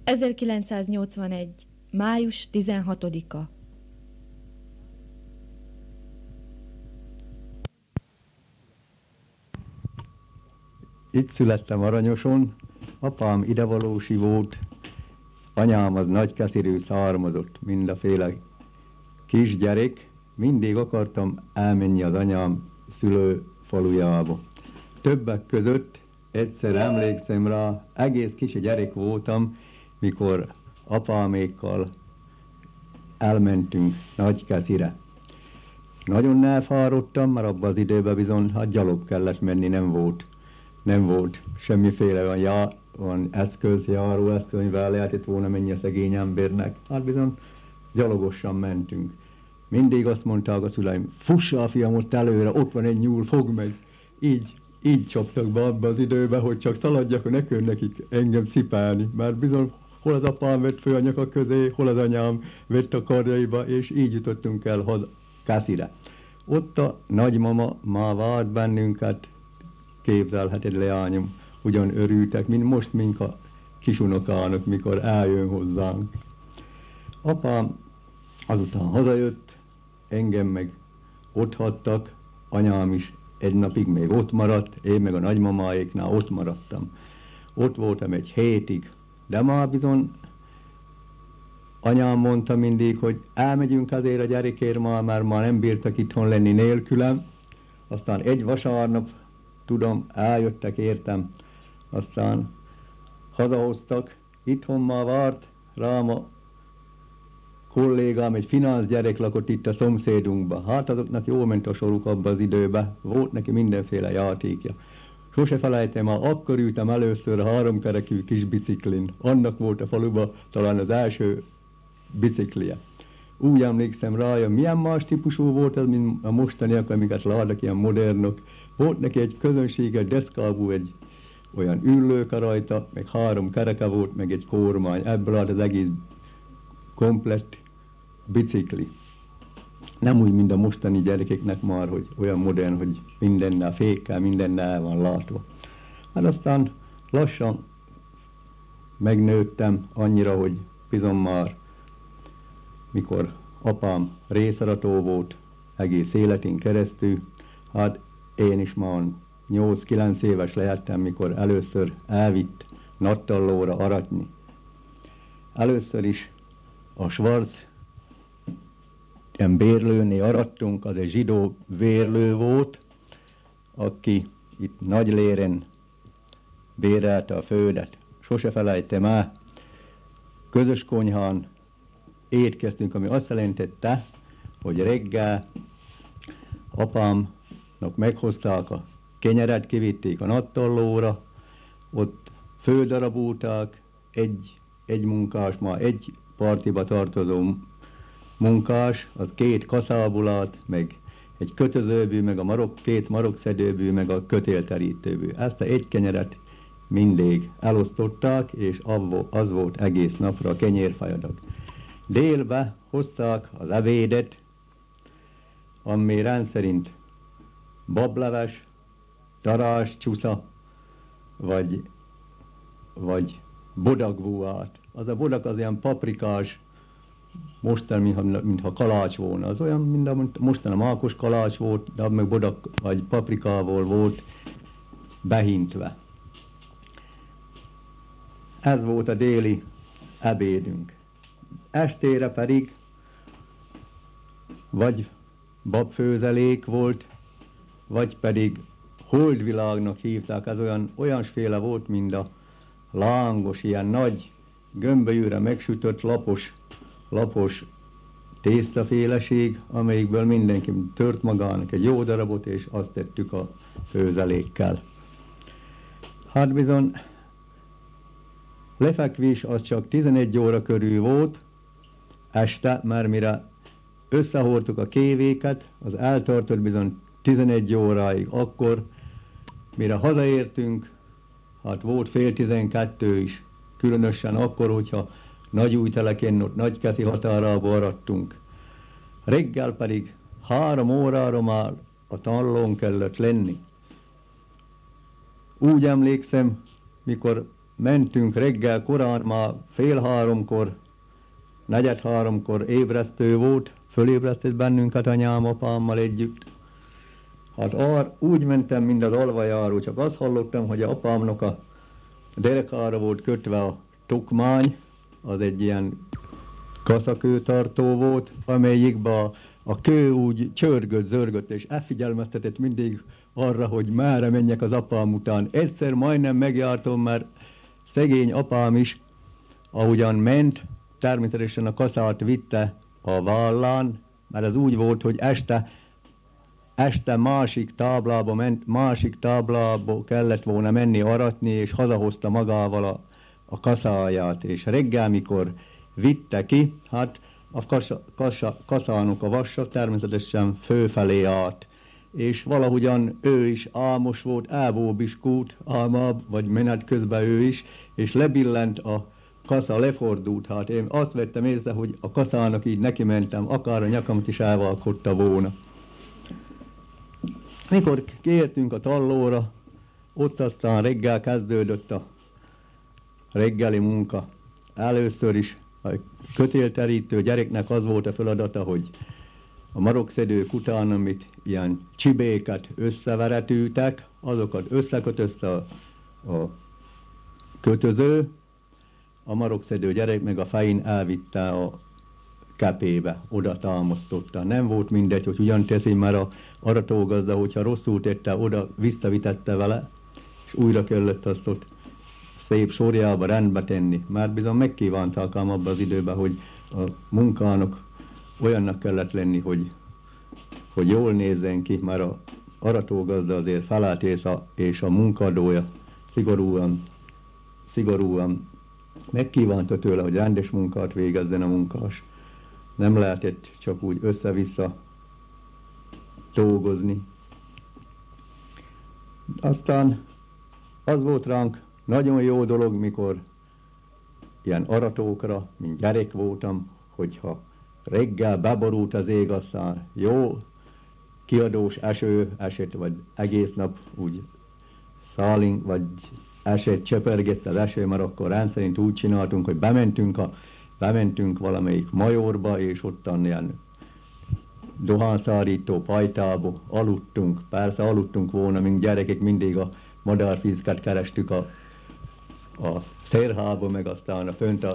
1981. május 16-a. Itt születtem Aranyoson, apám idevalósi volt, anyám az Nagykeszirű származott, mindaféle kisgyerek, mindig akartam elmenni az anyám szülőfalujába. Többek között egyszer emlékszem rá, egész kicsi gyerek voltam, mikor apámékkal elmentünk Nagykeszire. Nagyon elfáradtam, mert abban az időben bizony gyalog kellett menni, nem volt semmiféle olyan eszköz, járóeszköz, amivel lehetett volna menni a szegény embernek. Hát bizony gyalogosan mentünk. Mindig azt mondták a szüleim, fussál fiam ott előre, ott van egy nyúl, fogd meg. Így csaptak be abba az időbe, hogy csak szaladjak, hogy ne kell nekik engem cipelni. Mert bizony hol az apám vett föl a nyaka közé, hol az anyám vett a karjaiba, és így jutottunk el Keszire. Ott a nagymama már várt bennünket, képzelheted, leányom, ugyan örültek, mint most, mint a kisunokának, mikor eljön hozzánk. Apám azután hazajött, engem meg ott hagytak, anyám is egy napig még ott maradt, én meg a nagymamáéknál ott maradtam. Ott voltam egy hétig, de már bizony anyám mondta mindig, hogy elmegyünk azért a gyerekért mert már nem bírtak itthon lenni nélkülem. Aztán egy vasárnap, tudom, eljöttek értem, aztán hazahoztak, itthon már várt rám a kollégám, egy finansz gyerek lakott itt a szomszédunkban. Hát azoknak jól ment a soruk abban az időben, volt neki mindenféle játékja. Sose felejtem, akkor ültem először a 3 kerekű kis biciklin. Annak volt a faluban talán az első biciklije. Úgy emlékszem rá, milyen más típusú volt ez, mint a mostaniak, amiket látnak, ilyen modernok. Volt neki egy közönséges deszkábú, egy olyan ülőke rajta, meg 3 kereke volt, meg egy kormány. Ebből állt az egész komplett bicikli. Nem úgy, mint a mostani gyerekeknek már, hogy olyan modern, hogy mindennel fékkel, mindennel el van látva. Hát aztán lassan megnőttem annyira, hogy bizony már, mikor apám részarató volt egész életén keresztül, hát én is már 8-9 éves lehettem, mikor először elvitt Nattallóra aratni. Először is a Schwarz bérlőnél arattunk, az egy zsidó bérlő volt, aki itt Nagyléren bérelte a földet. Sose felejtem el, közös konyhán étkeztünk, ami azt jelentette, hogy reggel apámnak meghozták a kenyeret, kivitték a Nattallóra, ott földarabulták, egy munkás, már egy partiba tartozó munkás, az 2 kaszábulát, meg egy kötözőbű, meg a 2 marokszedőbű, meg a kötélterítőbű. Ezt a egy kenyeret mindig elosztották, és az volt egész napra a kenyérfajadak. Délbe hozták az ebédet, ami rendszerint bableves, darás, csusza, vagy bodagvúát. Az a bodag az ilyen paprikás, mostan, mintha kalács volna. Az olyan, mint mostan a mákos kalács volt, de meg bodag vagy paprikával volt behintve. Ez volt a déli ebédünk. Estére pedig vagy babfőzelék volt, vagy pedig holdvilágnak hívták. Ez olyasféle volt, mint a lángos, ilyen nagy, gömbölyűre megsütött, lapos tésztaféleség, amelyikből mindenki tört magának egy jó darabot, és azt tettük a főzelékkel. Hát bizony, lefekvés az csak 11 óra körül volt este, mert mire összehordtuk a kévéket, az eltartott bizony 11 óráig. Akkor, mire hazaértünk, hát volt fél 12 is, különösen akkor, hogyha Nagyújteleken, ott Nagykeszi határába arattunk. Reggel pedig 3 órára már a tallón kellett lenni. Úgy emlékszem, mikor mentünk reggel korán, már 2:30, 2:45 ébresztő volt, fölébresztett bennünket anyám, apámmal együtt. Hát úgy mentem, mint az alvajáró, csak azt hallottam, hogy a apámnak a derekára volt kötve a tokmány, az egy ilyen kaszakőtartó volt, amelyikben a kő úgy csörgött, zörgött, és elfigyelmeztetett mindig arra, hogy merre menjek az apám után. Egyszer majdnem megjártam, mert szegény apám is, ahogyan ment, természetesen a kaszát vitte a vállán, mert az úgy volt, hogy este másik táblába ment, másik táblába kellett volna menni aratni, és hazahozta magával a kaszáját, és reggel, mikor vitte ki, hát a kaszának a vassa természetesen fölfelé állt, és valahogyan ő is álmos volt, elbóbiskút álmább, vagy menet közben ő is, és lebillent a kasza, lefordult. Hát én azt vettem észre, hogy a kaszának így neki mentem, akár a nyakamat is elvalkotta volna. Mikor kiértünk a tallóra, ott aztán reggel kezdődött a reggeli munka. Először is a kötélterítő gyereknek az volt a feladata, hogy a marokszedők után, amit ilyen csibéket összeveretültek, azokat összekötözte a kötöző, a marokszedő gyerek meg a fején elvitte a kepébe, oda támasztotta. Nem volt mindegy, hogy ugyan teszi, mert a aratógazda, hogyha rosszul tette, oda visszavitette vele, és újra kellett azt ott szép sorjába rendbe tenni. Már bizony megkívánták ám abban az időben, hogy a munkának olyannak kellett lenni, hogy jól nézzen ki, mert a aratógazda azért felállt, és a munkadója szigorúan megkívánta tőle, hogy rendes munkát végezzen a munkás. Nem lehetett csak úgy össze-vissza dolgozni. Aztán az volt ránk nagyon jó dolog, mikor ilyen aratókra, mint gyerek voltam, hogyha reggel beborult az ég, aztán jó kiadós eső esett, vagy egész nap úgy szálink, vagy esett, csöpergett az eső, mert akkor rendszerint úgy csináltunk, hogy bementünk valamelyik majorba, és ottan ilyen dohánszárító pajtába aludtunk. Persze aludtunk volna, mint gyerekek, mindig a madárfízket kerestük a szérhába, meg aztán a fönt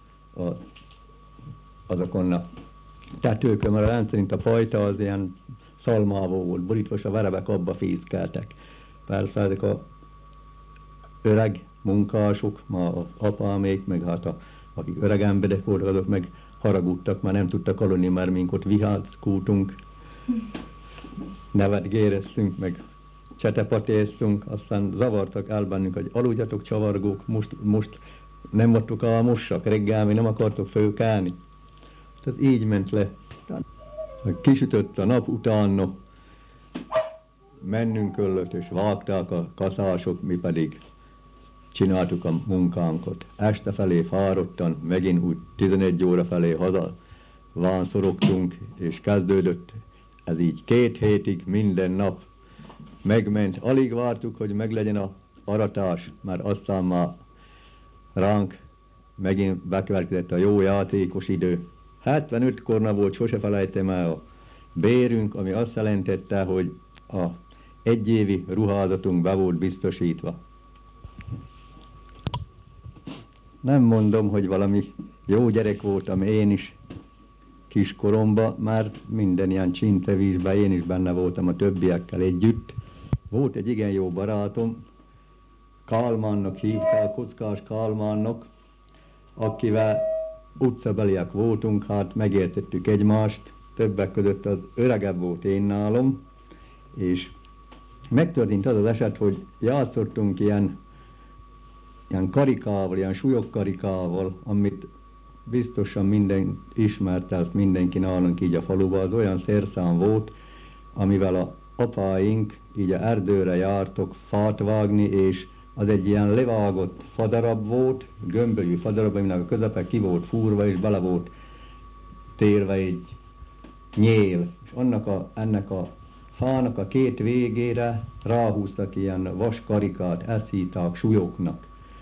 azokon a tetőkön, mert rendszerint a pajta az ilyen szalmával volt borítva, és a verebek abba fészkeltek. Persze ezek a öreg munkások, ma az apámék, meg hát akik öreg emberek voltak, azok meg haragudtak, már nem tudtak aludni, mert mink ott viháckútunk, nevetgéreztünk, meg csetepatéztunk, aztán zavartak el bennünk, hogy aludjatok, csavargók, most nem vagytok álmosak, reggel mi nem akartok fölkelni. Tehát így ment le. Kisütött a nap, utána mennünk kellett, és vágták a kaszások, mi pedig csináltuk a munkánkat. Este felé fáradtan, megint úgy 11 óra felé haza vánszorogtunk, és kezdődött ez így 2 hétig minden nap. Megment, alig vártuk, hogy meglegyen a aratás, mert aztán már ránk megint bekövetkezett a jó játékos idő. 75 korna volt, sose felejtem el a bérünk, ami azt jelentette, hogy a egyévi ruházatunk be volt biztosítva. Nem mondom, hogy valami jó gyerek voltam én is kiskoromban, mert minden ilyen csintevízben én is benne voltam a többiekkel együtt. Volt egy igen jó barátom, Kálmánnak hívták, Kockás Kálmánnak, akivel utcabeliek voltunk, hát megértettük egymást, többek között az öregebb volt én nálam, és megtörtént az az eset, hogy játszottunk ilyen karikával, ilyen súlyokkarikával, amit biztosan minden ismerte, azt mindenki nálunk így a faluban, az olyan szerszám volt, amivel a apáink így a erdőre jártok fát vágni, és az egy ilyen levágott fadarab volt, gömbölyű fadarab, aminek a közepe ki volt fúrva, és bele volt térve egy nyél. És ennek a fának a 2 végére ráhúztak ilyen vaskarikát, ezt hívták súlyoknak.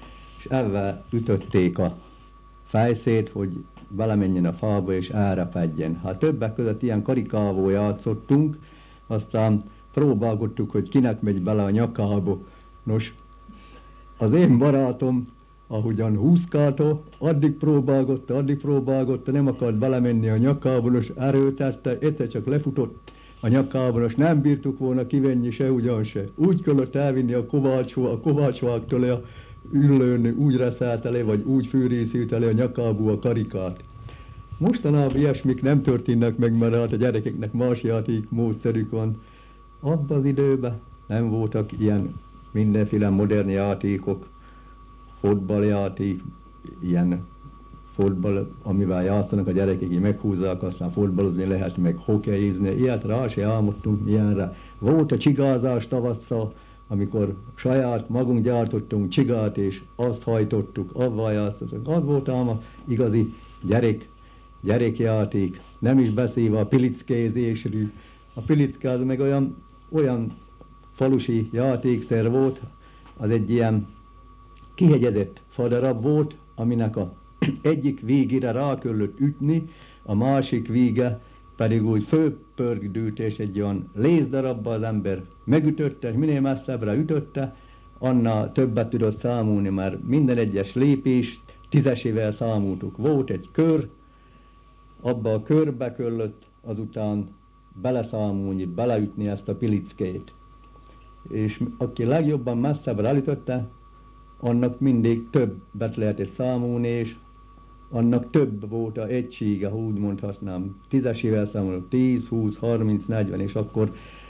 és ezzel ütötték a fejszét, hogy belemenjen a fába és elrepedjen. Hát többek között ilyen karikávó játszottunk, aztán próbálgattuk, hogy kinek megy bele a nyakába. Nos, az én barátom, ahogyan húzkálta, addig próbálgatta, nem akart belemenni a nyakába, nos erőtette, egyszer csak lefutott a nyakába, nos nem bírtuk volna kivenni se ugyan se. Úgy kellett elvinni a kovácsvágtól a üllőn, úgy reszállt elé, vagy úgy fűrészült elé a nyakába a karikát. Mostanában ilyesmik nem történnek meg, mert hát a gyerekeknek más játék módszerük van. Abban az időben nem voltak ilyen mindenféle modern játékok, fotballjáték, ilyen fotball, amivel játszanak a gyerekek, így meghúzzák, aztán fotballozni lehet, meg hokeyizni, ilyet rá se álmodtunk ilyenre. Volt a csigázás tavasszal, amikor saját magunk gyártottunk csigát, és azt hajtottuk, avval játszottunk. Az volt ám a igazi gyerekjáték, nem is beszélve a pilickézésről. A pilickáz meg olyan falusi játékszer volt, az egy ilyen kihegyezett fadarab volt, aminek a egyik végére rá kellett ütni, a másik vége pedig úgy fölpörgdült, és egy olyan lézdarabba az ember megütötte, és minél messzebbre ütötte, annál többet tudott számolni, mert minden egyes lépést 10-esével számoltuk. Volt egy kör, abba a körbe kellett azután beleszámolni, beleütni ezt a pilickét. És aki legjobban messzebbre elütötte, annak mindig többet lehetett számolni, és annak több volt a egysége, ha úgy mondhatnám. 10-esével számolok, 10, 20, 30, 40, és akkor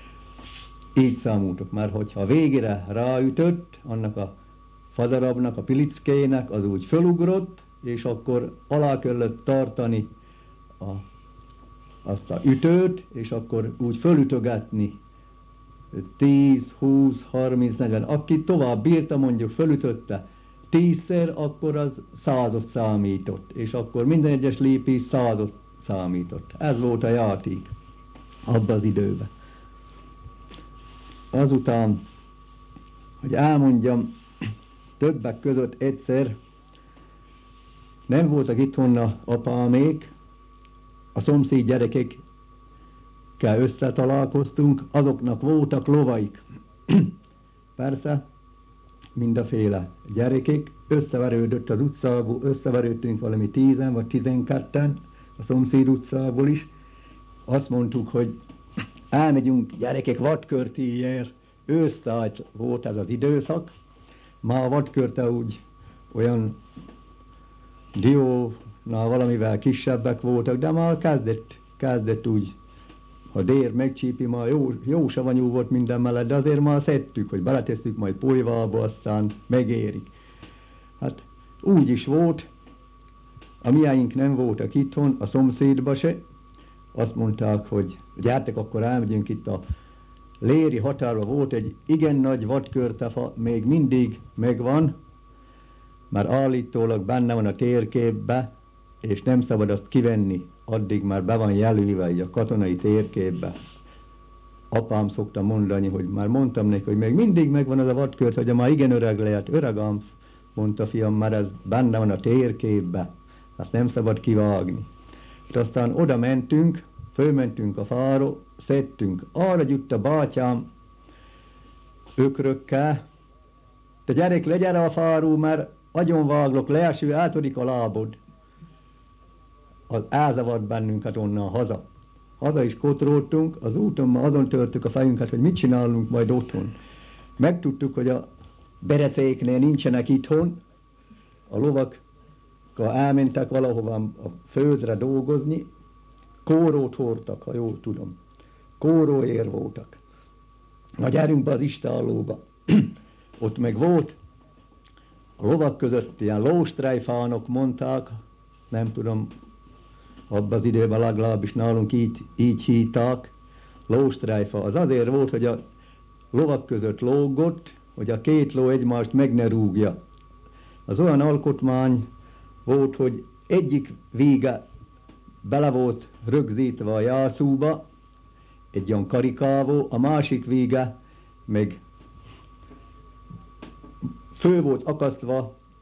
így számoltuk. Mert hogyha végére ráütött, annak a fadarabnak, a pilickének, az úgy fölugrott, és akkor alá kellett tartani azt a ütőt, és akkor úgy fölütögetni 10, 20, 30, 40. Aki tovább bírta, mondjuk fölütötte 10-szer, akkor az 100-ot számított, és akkor minden egyes lépés 100-ot számított. Ez volt a játék abban az időben. Azután, hogy elmondjam, többek között egyszer nem voltak itthon apámék, a szomszéd gyerekekkel összetalálkoztunk, azoknak voltak lovaik. Persze, mindaféle gyerekek, összeverődött az utcából, összeverődtünk valami 10 vagy 12-en, a szomszéd utcából is. Azt mondtuk, hogy elmegyünk gyerekek vadkörtéért, ősztájt volt ez az időszak, már a vadkörte úgy olyan diónál valamivel kisebbek voltak, de már kezdett úgy, ha dér megcsípi, már jó savanyú volt minden mellett, de azért már szedtük, hogy beletesszük majd polyvába, aztán megérik. Hát úgy is volt, a miáink nem voltak itthon, a szomszédba se, azt mondták, hogy gyertek, akkor elmegyünk, itt a léri határban volt egy igen nagy vadkörtefa, még mindig megvan, már állítólag benne van a térképbe, és nem szabad azt kivenni, addig már be van jelölve így a katonai térképbe. Apám szokta mondani, hogy már mondtam neki, hogy még mindig megvan az a vadkört, hogy már igen öreg lehet. Öreg ám, mondta fiam, már ez benne van a térképbe, azt nem szabad kivágni. És aztán oda mentünk, fölmentünk a fáról, szedtünk. Arra gyűjt a bátyám ökrökkel, te gyerek, legyen a fáról, mert agyonváglok, leeső, eltörik a lábod. Az elzavart bennünket onnan haza. Haza is kotroltunk, az úton már azon törtük a fejünket, hogy mit csinálunk majd otthon. Megtudtuk, hogy a berecéknél nincsenek itthon, a lovak elmentek valahova a földre dolgozni, kórót hordtak, ha jól tudom. Kóróér voltak. Na gyerünk be az istállóba. Ott meg volt, a lovak között ilyen lóstrejfánok mondták, nem tudom, abban az időben legalábbis nálunk így hívták, lóstrejfa. Az azért volt, hogy a lovak között lógott, hogy a két ló egymást meg ne rúgja. Az olyan alkotmány volt, hogy egyik vége bele volt rögzítve a jászúba, egy olyan karikávó, a másik vége meg fő volt akasztva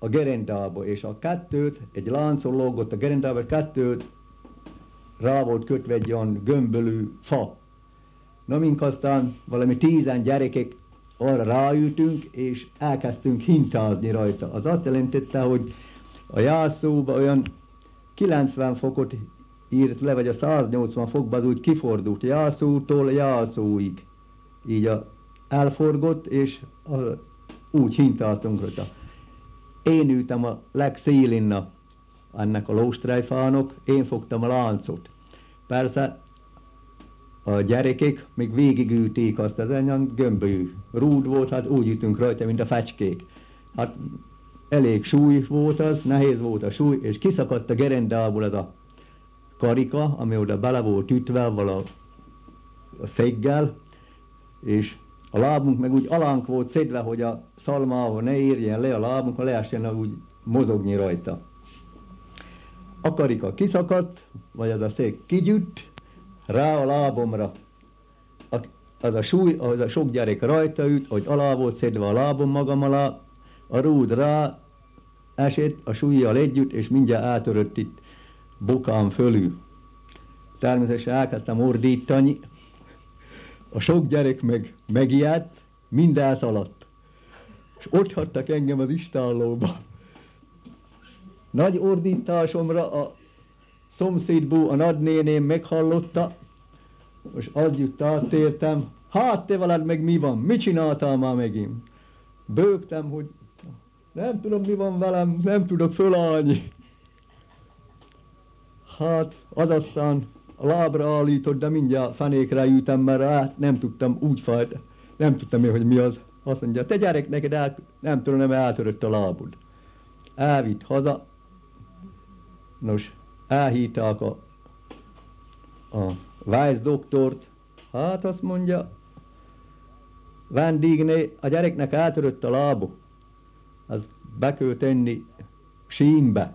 a gerendába, és a kettőt, egy láncon lógott a gerendába, és kettőt rá volt kötve egy olyan gömbölű fa. Na, mink aztán valami 10 gyerekek arra ráültünk, és elkezdtünk hintázni rajta. Az azt jelentette, hogy a jászóba olyan 90 fokot írt le, vagy a 180 fokban az úgy kifordult jászótól jászóig. Így elforgott, és úgy hintáztunk rajta. Én ültem a legszélinna ennek a lóstrejfának, én fogtam a láncot. Persze a gyerekek még végigülték azt, az olyan gömbölyű rúd volt, hát úgy ütünk rajta, mint a fecskék. Hát elég súly volt az, nehéz volt a súly, és kiszakadt a gerendából az a karika, ami oda bele volt ütve a szeggel, és a lábunk meg úgy alánk volt szedve, hogy a szalmával ne érjen le a lábunk, ha lehessen úgy mozogni rajta. A karika kiszakadt, vagy az a szék kigyütt, rá a lábomra. Az a súly, az a sok gyerek rajta üt, hogy alá volt szedve a lábom magam alá, a rúd rá esett a súlyjal együtt, és mindjárt eltörött itt bokám fölül. Természetesen elkezdtem ordítani, a sok gyerek meg megijedt, mind elszaladt. És ott hagytak engem az istállóba. Nagy ordításomra a szomszédból a nagynéném meghallotta, és az jut átértem, hát te veled meg mi van, mit csináltál már megint? Bőgtem, hogy nem tudom mi van velem, nem tudok fölállni. Hát az aztán a lábra állított, de mindjárt fenékre ültem, mert nem tudtam úgy fájt, nem tudtam én, hogy mi az. Azt mondja, te gyerek, neked nem tudom, nem eltörött a lábod. Elvitt haza, nos, elhívták a Weiss doktort, hát azt mondja, vendégné, a gyereknek eltörött a lába, az be kell tenni sínbe.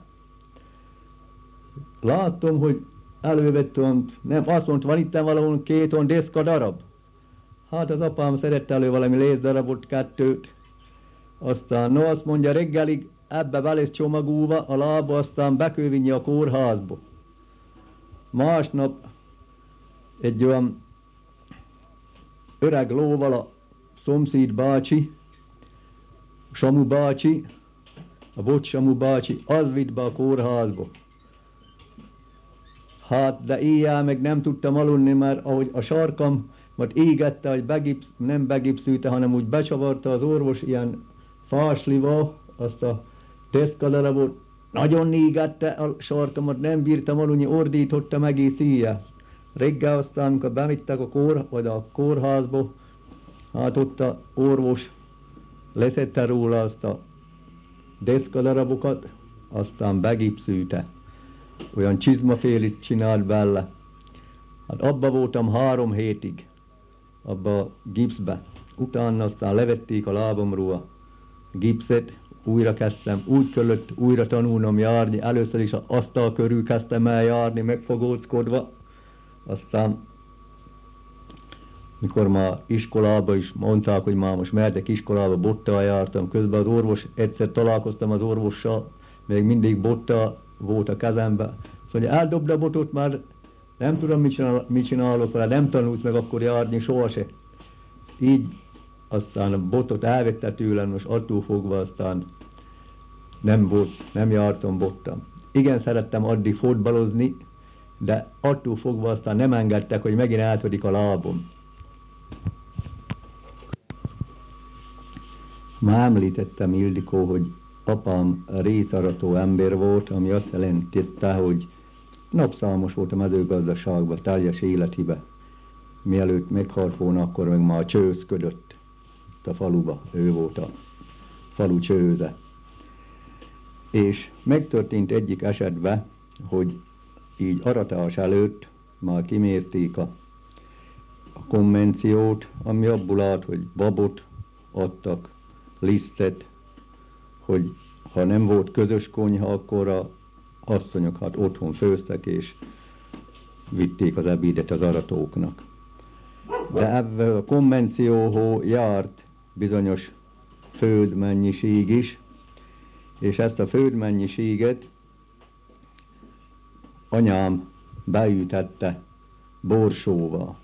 Láttam, hogy elővett nem, azt mondta, van itt valahol 2 olyan deszka darab. Hát az apám szerette elő valami lézdarabot, 2, aztán no, azt mondja, reggelig ebbe be lesz csomagolva a lába, aztán be kell vinni a kórházba. Másnap egy olyan öreg lóval a szomszéd bácsi, Samu bácsi, a Bocs Samu bácsi, az vitt be a kórházba. Hát, de éjjel meg nem tudtam aludni, mert ahogy a sarkam égette, hogy nem begipszülte, hanem úgy becsavarta az orvos ilyen fáslival, azt a deszkadarabot, nagyon égette a sarkamat, nem bírtam aludni, ordítottam egész éjjel. Reggel aztán, amikor bevittek a kórházba, hát ott a orvos leszette róla azt a deszkadarabokat, aztán begipszülte. Olyan csizmafélit csinált bele. Hát abba voltam 3 hétig, abba a gipszbe. Utána aztán levették a lábamról a gipszet, újra kezdtem, úgy kellett újra tanulnom járni. Először is az asztal körül kezdtem el járni, megfogóckodva. Aztán, mikor már iskolába is mondták, hogy már most mehetek iskolába, bottal jártam. Közben az orvos, egyszer találkoztam az orvossal, még mindig bottal volt a kezembe. Szóval eldobd a botot, már nem tudom, mit csinálok vele, nem tanulsz meg akkor járni sohasem. Így aztán a botot elvette tőlem, most attól fogva aztán nem jártam bottal. Igen, szerettem addig fotbalozni, de attól fogva aztán nem engedtek, hogy megint eltörik a lábom. Már említettem, Ildikó, hogy apám részarató ember volt, ami azt jelentette, hogy napszámos volt a mezőgazdaságban, teljes életében. Mielőtt meghalt volna, akkor meg már csőzködött itt a faluba. Ő volt a falu csőze. És megtörtént egyik esetben, hogy így aratás előtt már kimérték a konvenciót, ami abból állt, hogy babot adtak, lisztet, hogy ha nem volt közös konyha, akkor a asszonyok hát otthon főztek, és vitték az ebédet az aratóknak. De ebben a konvencióhoz járt bizonyos földmennyiség is, és ezt a földmennyiséget anyám beütette borsóval.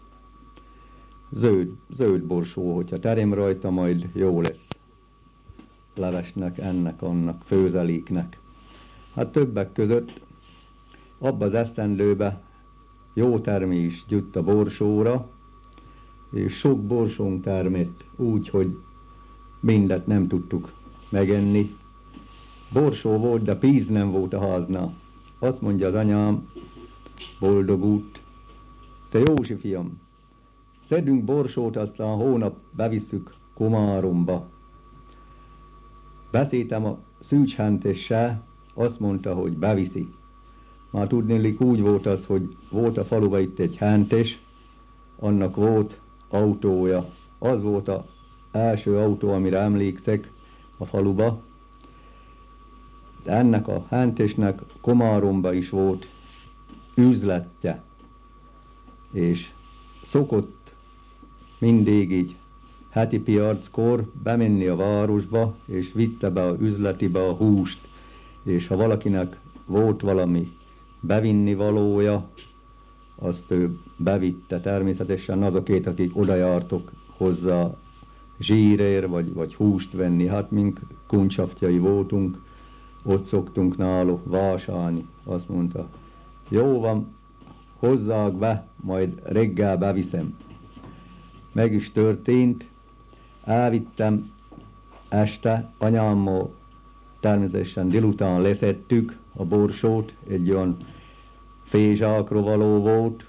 Zöld borsó, hogyha terem rajta, majd jó lesz levesnek, ennek, annak, főzeléknek. Hát többek között abba az esztendőbe jó termés gyűjt a borsóra, és sok borsónk termett úgy, hogy mindet nem tudtuk megenni. Borsó volt, de pénz nem volt a háznál. Azt mondja az anyám, boldog út, te Józsi fiam, szedünk borsót, aztán hónap bevisszük Komáromba. Beszéltem a szűcshentessel, azt mondta, hogy beviszi. Már tudnélik úgy volt az, hogy volt a faluba itt egy hentes, annak volt autója. Az volt az első autó, amire emlékszek a faluba. De ennek a hentesnek Komáromba is volt üzletje, és szokott mindig így heti piackor bemenni a városba, és vitte be a üzletibe a húst, és ha valakinek volt valami bevinni valója, azt ő bevitte. Természetesen azokét, akik oda jártok hozzá zsírér, vagy húst venni. Hát mink kuncsaftjai voltunk, ott szoktunk náluk vásárolni. Azt mondta, jó van, hozzák be, majd reggel beviszem. Meg is történt, elvittem este, anyámmal természetesen délután leszettük a borsót, egy olyan fézsákra való volt,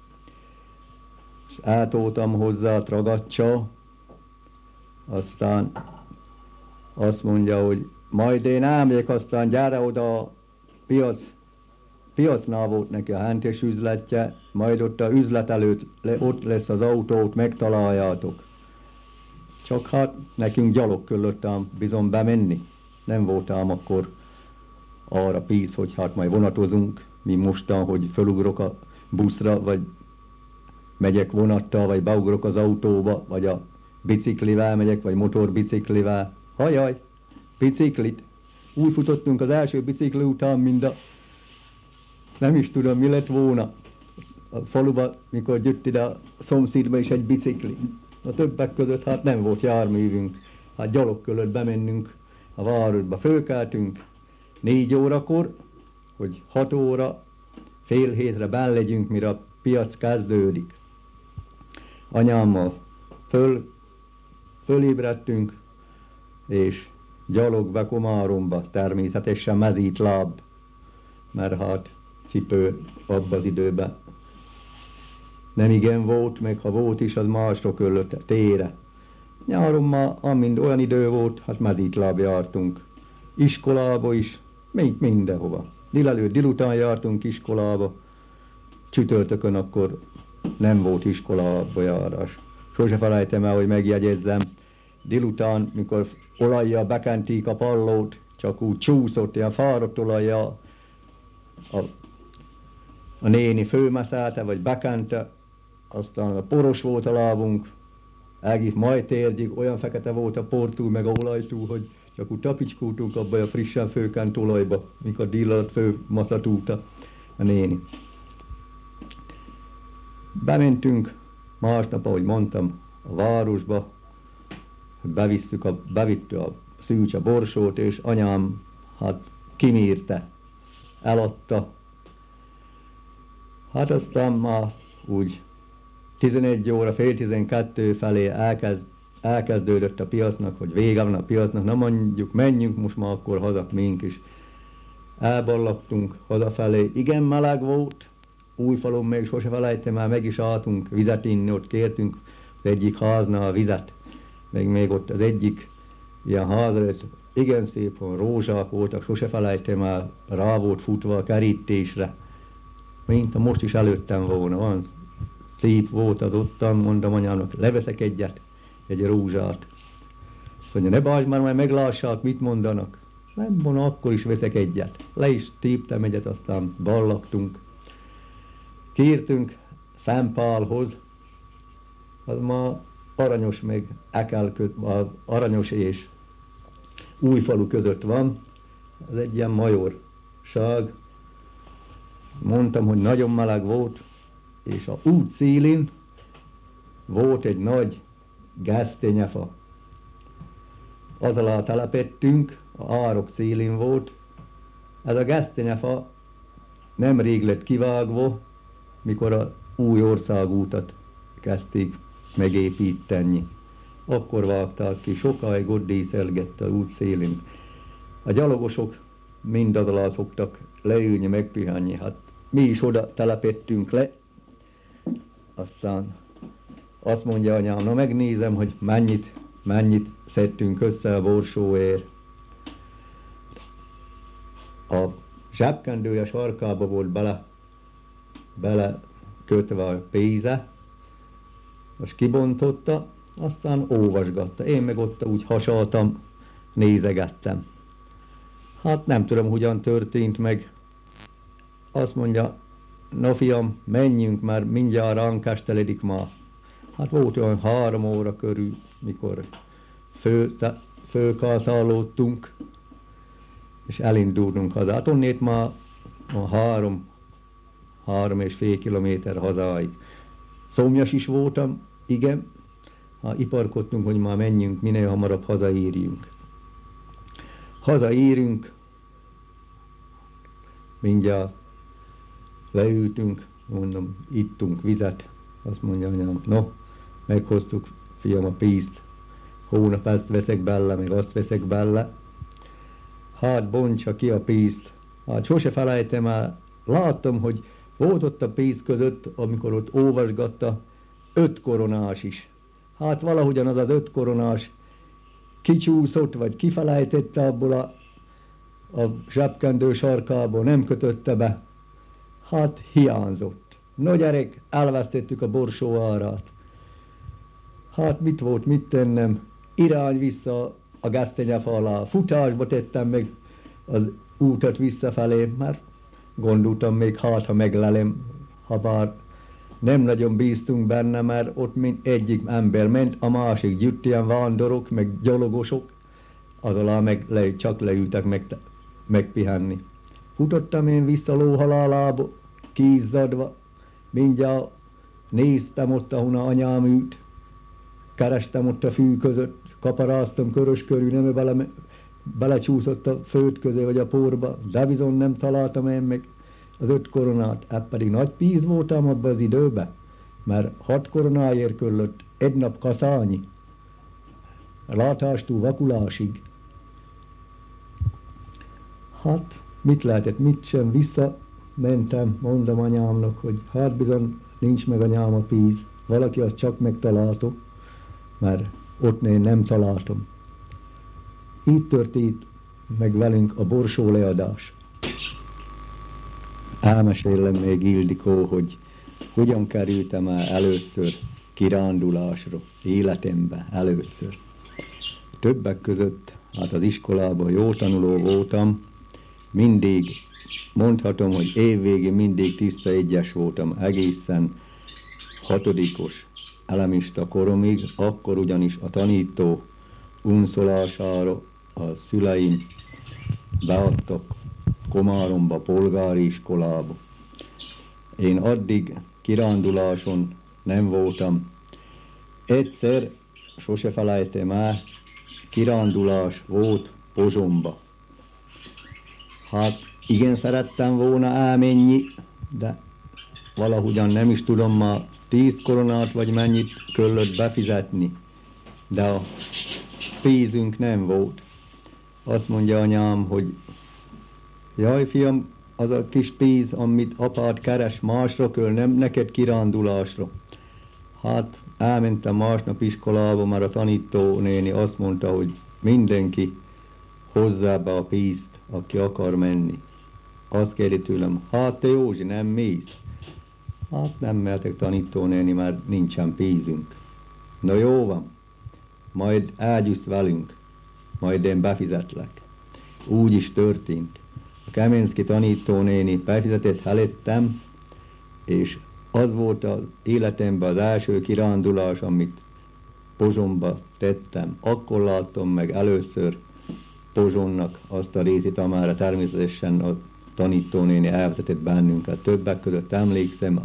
és átoltam hozzá tragacsa, aztán azt mondja, hogy majd én elmegyek, aztán gyere oda a piacnál volt neki a hentes üzletje, majd ott a üzlet előtt ott lesz az autót, megtaláljátok. Csak hát nekünk gyalog kellett bizony bemenni. Nem voltam akkor arra pénz, hogy hát majd vonatozunk, mi mostan, hogy fölugrok a buszra, vagy megyek vonattal, vagy beugrok az autóba, vagy a biciklivel megyek, vagy motorbiciklivel. Hajaj, biciklit. Úgy futottunk az első bicikli után, mint a... Nem is tudom, mi lett volna a faluba, mikor jött ide a szomszédba is egy bicikli. A többek között hát nem volt járművünk. Hát gyalog kellett bemennünk a városba. Fölkeltünk 4 órakor, hogy 6 óra, fél hétre benn legyünk, mire a piac kezdődik. Anyámmal fölébredtünk, és gyalog be Komáromba, természetesen mezítláb, mert hát cipő abban az időben nem igen volt, meg ha volt is, az másra kellett tére. Nyáron már, amint olyan idő volt, hát mezítláb jártunk. Iskolába is, mindenhova. Délután jártunk iskolába, csütörtökön akkor nem volt iskolába járás. Sose felejtem el, hogy megjegyezzem, délután, mikor olajjal bekenték a pallót, csak úgy csúszott, ilyen fáradt olajjal a néni fölmeszelte, vagy bekente, aztán a poros volt a lábunk, egész majd térdig, olyan fekete volt a portúl, meg a olajtúl, hogy csak úgy tapicskultunk abba a frissen főkent olajba, mikor dílat fölmaszatúlta a néni. Bementünk másnap, ahogy mondtam, a városba, bevitte a szűcs a borsót, és anyám hát kimírte, eladta. Hát aztán már úgy 11 óra, fél 12 felé elkezdődött a piacnak, hogy vége van a piacnak, na mondjuk menjünk most már akkor haza mink is. Elballagtunk hazafelé, igen meleg volt, Újfalon még sose felejtem el, meg is álltunk vizet inni, ott kértünk az egyik háznál a vizet, még ott az egyik ilyen ház előtt, igen szép rózsák voltak, sose felejtem el, rá volt futva a kerítésre, mint a most is előttem volna, van szép volt az ottan, mondom anyámnak, leveszek egy rózsát. Azt mondja, ne bájtsd már, majd meglássák, mit mondanak. Nem mondom, akkor is veszek egyet. Le is téptem egyet, aztán ballagtunk. Kértünk Szempálhoz, az ma Aranyos meg Aranyos és Újfalu között van, az egy ilyen majorság. Mondtam, hogy nagyon meleg volt, és a út szélén volt egy nagy gesztenyefa. Az alá telepettünk, a árok szélén volt. Ez a gesztenyefa nemrég lett kivágva, mikor a új országútat kezdték megépíteni. Akkor vágták ki, sokáig ott díszelgett a út szélén. A gyalogosok mind az alá szoktak leülni, megpihenni. Hát mi is oda telepettünk le. Aztán azt mondja anyám, na megnézem, hogy mennyit szedtünk össze a borsóért. A zsebkendője sarkába volt bele kötve a pénze, most kibontotta, aztán olvasgatta. Én meg ott úgy hasaltam, nézegettem. Hát nem tudom, hogyan történt meg. Azt mondja, na fiam, menjünk, mert mindjárt ránk esteledik ma. Hát volt olyan 3 óra körül, mikor fölkászálódtunk, és elindultunk haza. Hát onnét már 3,5 kilométer hazáig. Szomjas is voltam, igen, ha iparkodtunk, hogy már menjünk, minél hamarabb hazaérjünk. Hazaérünk, mindjárt leültünk, mondom, ittunk vizet, azt mondja anyám, no, meghoztuk, fiam, a pénzt, hónap ezt veszek bele, meg azt veszek bele, hát bontsa ki a pénzt, hát sose felejtem el, láttam, hogy volt ott a pénz között, amikor ott olvasgatta, 5 koronás is. Hát valahogyan az 5 koronás kicsúszott, vagy kifelejtette abból a zsebkendő sarkából, nem kötötte be. Hát hiányzott. No gyerek, elvesztettük a borsó árát. Hát mit volt, mit tennem? Irány vissza a gesztenyefa alá. Futásba tettem meg az útat visszafelé, mert gondoltam még, hát ha meglelem, ha bár nem nagyon bíztunk benne, mert ott egyik ember ment, a másik gyűjt ilyen vándorok, meg gyalogosok, az alá csak leültek megpihenni. Futottam én vissza lóhalálába, kiizzadva, mindjárt néztem ott, ahol anyám ült, kerestem ott a fű között, kaparáztam körös körül, nem belecsúszott a föld közé vagy a porba, de bizony nem találtam én meg az 5 koronát, pedig nagy pénz voltam abban az időben, mert 6 koronáért körülött egy nap kaszálni, látástól vakulásig. Hát mit lehetett, mit sem, visszamentem, mondom anyámnak, hogy hát bizony nincs meg anyám a pénz, valaki azt csak megtalálta, mert ott én nem találtam. Így történt meg velünk a borsó leadás. Elmesélem még, Ildikó, hogy hogyan kerültem el először kirándulásra, életemben először. Többek között, hát az iskolában jó tanuló voltam, mindig mondhatom, hogy évvégén mindig tiszta egyes voltam, egészen 6. elemista koromig, akkor ugyanis a tanító unszolására a szüleim beadtak Komáromba, polgári iskolába. Én addig kiránduláson nem voltam. Egyszer, sose felejtem el, kirándulás volt Pozsonyba. Hát igen, szerettem volna elmenni, de valahogyan nem is tudom már 10 koronát vagy mennyit kellett befizetni, de a pénzünk nem volt. Azt mondja anyám, hogy jaj fiam, az a kis pénz, amit apád keres, másra kell, nem neked kirándulásra. Hát elmentem másnap iskolába, mert a tanítónéni azt mondta, hogy mindenki hozzá be a pénzt, aki akar menni. Azt kérdi tőlem, hát te Józsi, nem mész? Hát nem mehetek, tanítónéni, mert nincsen pénzünk. Na jó van, majd elgyűsz velünk, majd én befizetlek. Úgy is történt. A Kemenszki tanítónéni befizetett felettem, és az volt az életemben az első kirándulás, amit Pozsonyba tettem. Akkor láttam meg először Pozsonnak azt a részét, amára természetesen a tanítónéni elvezetett bennünket. Többek között emlékszem,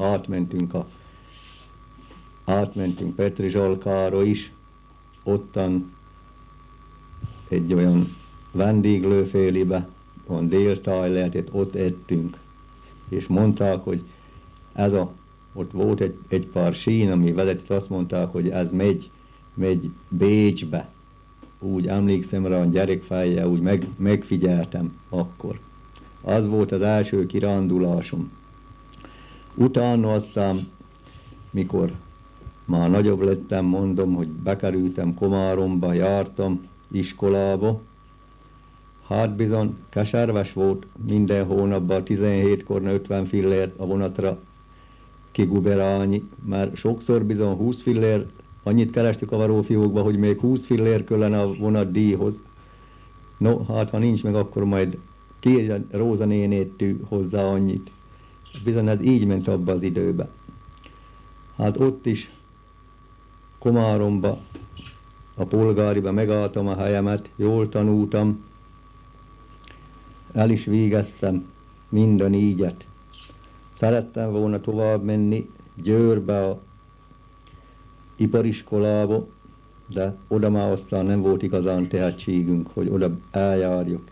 átmentünk Petri Zsalkára is, ottan egy olyan vendéglőfélibe, olyan déltáj lehetett, ott ettünk, és mondták, hogy ott volt egy pár sín, ami vezetett, azt mondták, hogy ez megy Bécsbe. Úgy emlékszem rá, a gyerekfejjel, úgy megfigyeltem akkor. Az volt az első kirándulásom. Utána aztán, mikor már nagyobb lettem, mondom, hogy bekerültem Komáromba, jártam iskolába. Hát bizony keserves volt minden hónapban 17-kor 50 fillért a vonatra kiguberálni, mert sokszor bizony 20 fillér, annyit kerestük a varófiókba, hogy még 20 fillér kellene a vonat díjhoz. No, hát ha nincs meg, akkor majd kérjen Róza nénétű hozzá annyit. Bizony ez így ment abba az időbe. Hát ott is Komáromba, a polgáriba megálltam a helyemet, jól tanultam, el is végeztem mind a 4-et. Szerettem volna tovább menni Győrbe a ipariskolába, de oda már aztán nem volt igazán tehetségünk, hogy oda eljárjuk.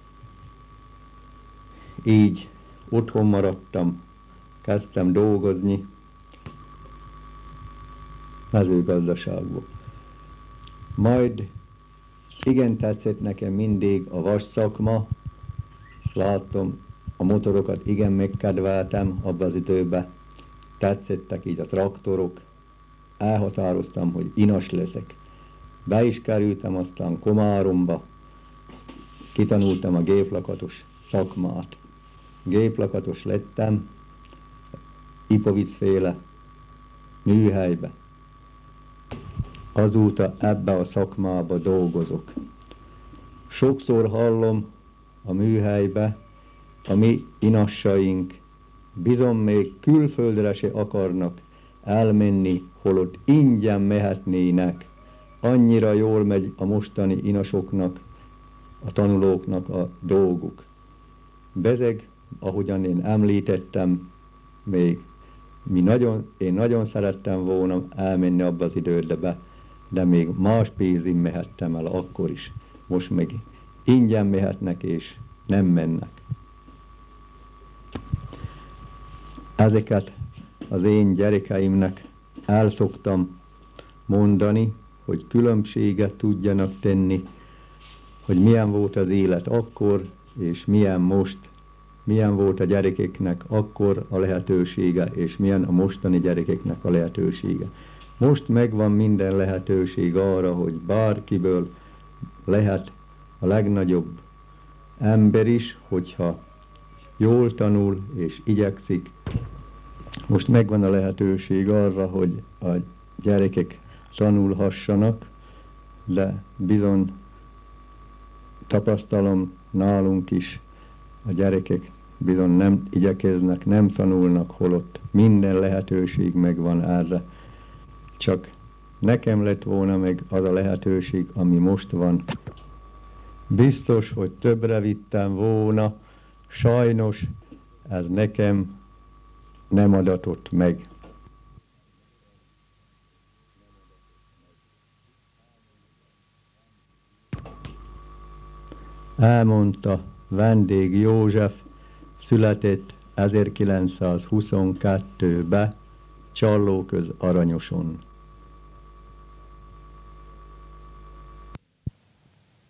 Így otthon maradtam, kezdtem dolgozni mezőgazdaságban. Majd igen tetszett nekem mindig a vasszakma, láttam a motorokat, igen megkedveltem abban az időben, tetszettek így a traktorok, elhatároztam, hogy inas leszek. Be is kerültem aztán Komáromba, kitanultam a géplakatos szakmát. Géplakatos lettem, Ipovic-féle műhelybe. Azóta ebbe a szakmába dolgozok. Sokszor hallom a műhelybe, a mi inassaink bizony még külföldre se akarnak elmenni, holott ingyen mehetnének. Annyira jól megy a mostani inasoknak, a tanulóknak a dolguk. Bezeg, ahogyan én említettem, én nagyon szerettem volna elmenni abba az időbe, de még más pénzén mehettem el akkor is. Most meg ingyen mehetnek és nem mennek. Ezeket az én gyerekeimnek el szoktam mondani, hogy különbséget tudjanak tenni, hogy milyen volt az élet akkor, és milyen most, milyen volt a gyerekeknek akkor a lehetősége, és milyen a mostani gyerekeknek a lehetősége. Most megvan minden lehetőség arra, hogy bárkiből lehet a legnagyobb ember is, hogyha jól tanul és igyekszik. Most megvan a lehetőség arra, hogy a gyerekek tanulhassanak, de bizony tapasztalom nálunk is, a gyerekek bizony nem igyekeznek, nem tanulnak, holott minden lehetőség megvan erre. Csak nekem lett volna meg az a lehetőség, ami most van. Biztos, hogy többre vittem volna, sajnos ez nekem nem adatott meg. Elmondta Vendég József, született 1922-be Csallóköz Aranyoson.